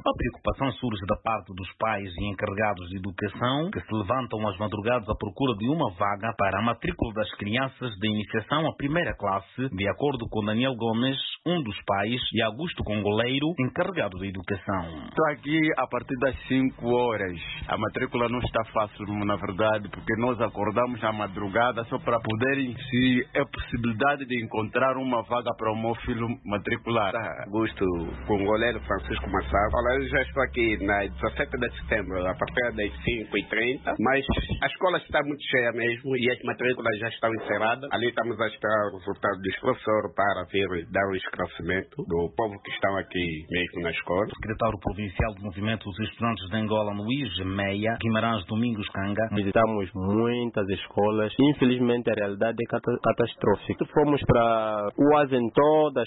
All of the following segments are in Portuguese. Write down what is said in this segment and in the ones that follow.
A preocupação surge da parte dos pais e encarregados de educação que se levantam às madrugadas à procura de uma vaga para a matrícula das crianças de iniciação à primeira classe, de acordo com Daniel Gomes, um dos pais, e Augusto Congoleiro, encarregado de educação. Estou aqui a partir das 5 horas. A matrícula não está fácil, na verdade, porque nós acordamos à madrugada só para poderem, se é possibilidade de encontrar uma vaga para o meu filho matricular. Augusto Congoleiro Francisco Massaro. Olha, eu já estou aqui na 17 de setembro, a partir das 5h30, mas a escola está muito cheia mesmo e as matrículas já estão encerradas. Ali estamos a esperar o resultado dos professores para vir dar o esclarecimento do povo que estão aqui mesmo na escola. O secretário provincial do Movimento dos Estudantes de Angola, Luís Meia, Guimarães Domingos Canga. Visitamos muitas escolas. Infelizmente, a realidade é catastrófica. Fomos para quase em todas as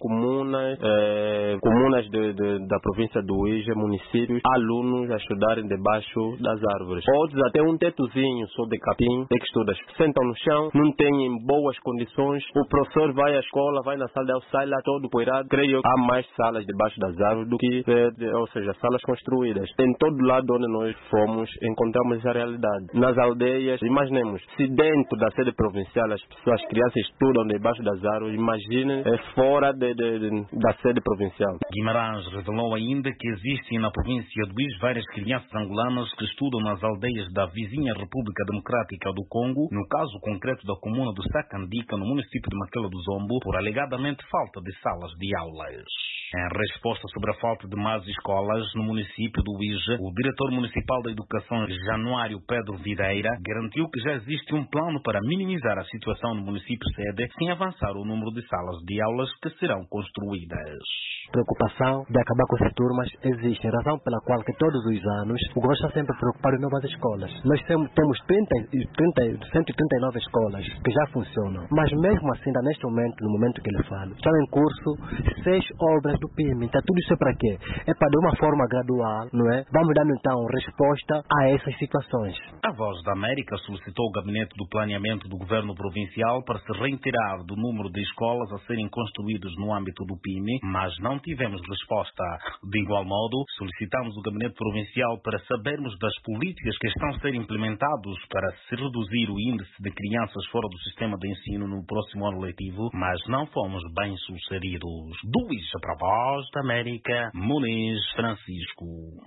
comunas da província do Uíge, municípios, alunos a estudarem debaixo das árvores. Outros até um tetozinho só de capim, texturas. Sentam no chão, não têm boas condições. O professor vai à escola, vai na sala de aula, sai lá todo poeirado. Creio que há mais salas debaixo das árvores do que, ou seja, salas construídas. Em todo lado onde nós fomos, encontramos essa realidade. Nas aldeias, imaginemos, se dentro da sede provincial as crianças estudam debaixo das árvores, imaginem fora da sede provincial. Guimarães revelou ainda que existem na província do Uíge várias crianças angolanas que estudam nas aldeias da vizinha República Democrática do Congo, no caso concreto da comuna do Sacandica, no município de Maquela do Zombo, por alegadamente falta de salas de aulas. Em resposta sobre a falta de mais escolas no município do Uíge, o diretor municipal da Educação, Januário Pedro Videira, garantiu que já existe um plano para minimizar a situação no município sede, sem avançar o número de salas de aulas que serão construídas. Preocupação de acabar com essas turmas existe, razão pela qual que todos os anos o governo está sempre preocupado em novas escolas. Nós temos 139 escolas que já funcionam, mas mesmo assim, neste momento, no momento que ele fala, estão em curso 6 obras do PIME. Então tudo isso é para quê? É para de uma forma gradual, não é? Vamos dar então resposta a essas situações. A Voz da América solicitou ao Gabinete do Planeamento do Governo Provincial para se reiterar do número de escolas a serem construídas no âmbito do PIME, mas não tivemos resposta. De igual modo, solicitamos o Gabinete Provincial para sabermos das políticas que estão a ser implementadas para se reduzir o índice de crianças fora do sistema de ensino no próximo ano letivo, mas não fomos bem sucedidos. Do Uíge para a Voz da América, Muniz Francisco.